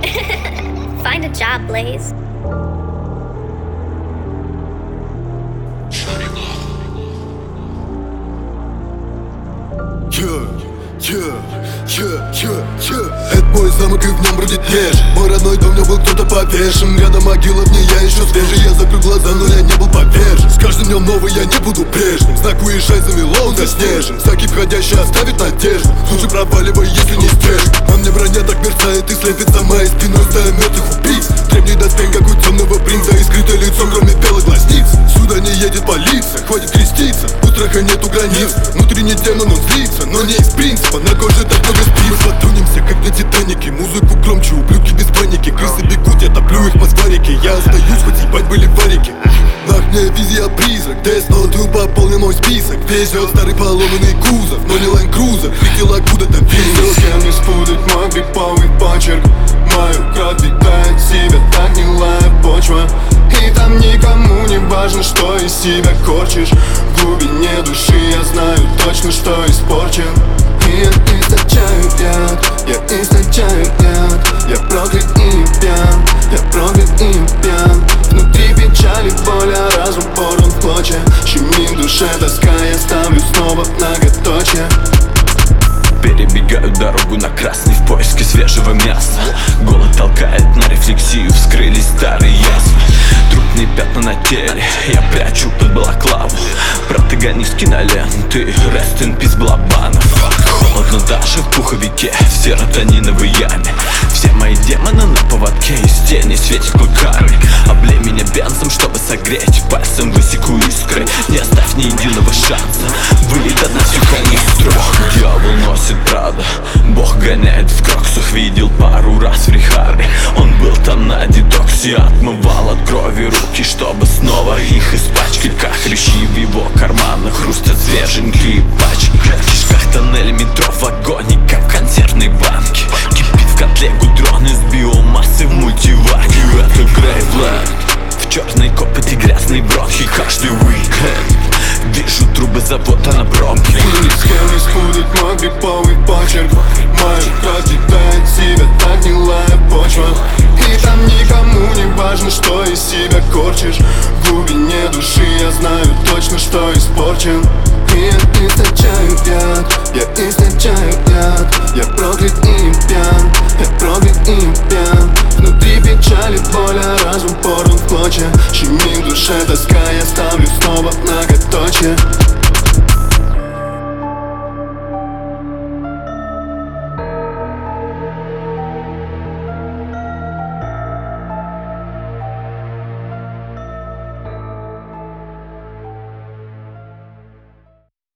Find a job, Blaze. Это мой замок, и в нем бродит неж. Мой родной дом, в нем был кто-то повешен. Рядом могила, в ней я еще свежий. Я закрыл глаза, но я не был повержен. С каждым днем новый, я не буду прежним. Знак уезжай, замело, он заснежен. Всякий входящий оставит надежду. Лучше проваливай, если не стежь. На мне броня так мерцает и слепит за моей спиной стая мертвых убийц. Древний доспех, как у темного принца, и скрытое лицо, кроме белых глазниц. Сюда не едет полиция, хватит креститься. У страха нету границ. Внутренний демон, он злится, но не из принципа. На коже так много спиц. Мы подтонемся, как на Титанике. Музыку громче, ублюдки без паники. Крысы бегут, я топлю их по сварике. Я остаюсь, хоть ебать были варики. На окне визия призрак, Десноту пополнил мой список. Везет старый поломанный кузов, но не Land Cruiser. Летел откуда-то везет. С кем не спутать мой гриповый почерк. Мою кровь питает себя так гнилая почва. И там никому не важно, что из себя корчишь. В глубине души я знаю точно, что испорчен. И я источаю яд, я источаю яд. Я проклят и не пьян, я проклят и не пьян. Внутри печали, боль, а разум порван в клочья. Щемит в душе тоска, я ставлю снова многоточие. Перебегаю дорогу на красный в поиске свежего мяса. Голод толкает на рефлексию, вскрылись старые язвы. Трупные пятна на теле, я прячу под балаклаву. Протагонист киноленты, rest in peace Балабанов. Холодно даже в пуховике, в серотониновой яме. Все мои демоны на поводке, из тени светит клыками. Облей меня бензом, чтобы согреть, пальцем высеку искры. Не оставь ни единого шанса, вылет одна всю канистру. Дьявол носит Прада, Бог гоняет в кроксах. Видел пару раз в Рихаре, он был там на детоксе. Отмывал от крови руки, чтобы снова их испачкать. Как хрящи в его карманах, хрустят свеженькие пачки. В кишках тоннель метро в вагоне,